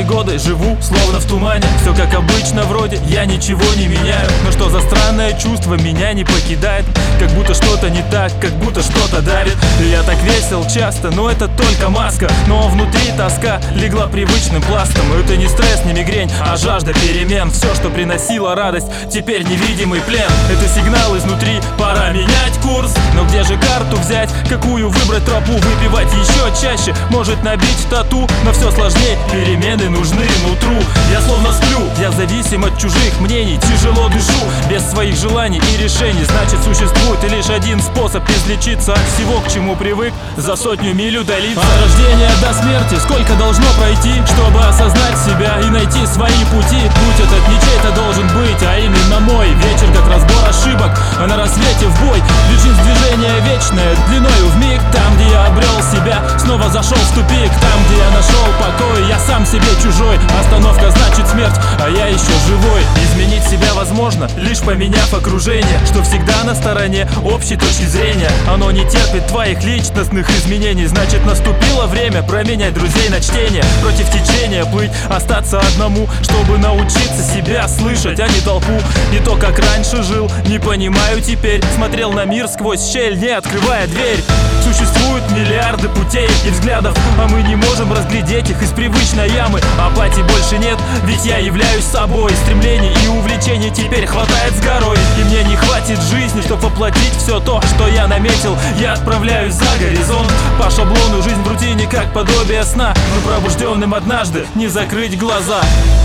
Последние годы живу словно в тумане. Все как обычно вроде, я ничего не меняю. Но что за странное чувство меня не покидает? Как будто что-то не так, как будто что-то давит. Я так весел часто, но это только маска. Но внутри тоска легла привычным пластом. Это не стресс, не мигрень, а жажда перемен. Все, что приносило радость, теперь невидимый плен. Это сигнал изнутри, пора менять курс. Но где же карту взять, какую выбрать тропу? Выпивать еще чаще, может набить тату. Но все сложнее, перемены нужны нутру. Я словно сплю, я зависим от чужих мнений. Тяжело дышу, без своих желаний и решений. Значит, существует лишь один способ излечиться от всего, к чему привык, за 100 миль удалиться. От рождения до смерти сколько должно пройти, чтобы осознать себя и найти свои пути? Путь этот не чей-то должен быть, а именно мой. Вечер как разбор ошибок, а на рассвете в бой. Ведь жизнь движение вечное, длиною в миг. Там, где я обрел себя, снова зашел в тупик. Там, где я нашел покой, я сам себе чужой. Остановка значит смерть, а я еще живой. Изменить себя возможно, лишь поменяв окружение, что всегда на стороне общей точки зрения. Оно не терпит твоих личностных изменений. Значит, наступило время променять друзей на чтение. Против течения плыть, остаться одному, чтобы научиться себя слышать, а не толпу. Не то, как раньше жил, не понимаю теперь. Смотрел на мир сквозь щель, не открывая дверь. Существуют миллиарды путей и взглядов, а мы не можем разглядеть их из привычной ямы. Апатии больше нет, ведь я являюсь собой. Стремлений и увлечений теперь хватает с горой. И мне не хватит жизни, чтобы воплотить все то, что я наметил. Я отправляюсь за горизонт. По шаблону жизнь в рутине, как подобие сна. Но пробужденным однажды не закрыть глаза.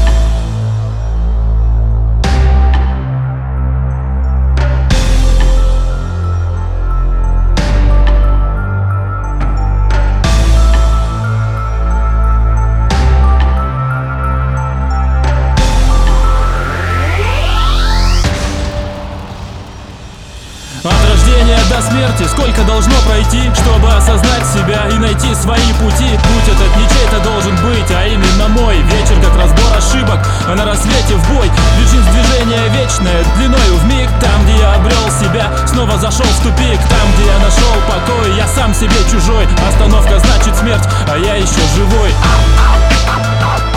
От рождения до смерти сколько должно пройти, чтобы осознать себя и найти свои пути? Путь этот не чей-то должен быть, а именно мой. Вечер как разбор ошибок, а на рассвете в бой. Ведь жизнь движение вечное, длиною в миг. Там, где я обрел себя, снова зашел в тупик. Там, где я нашел покой, я сам себе чужой. Остановка значит смерть, а я еще живой.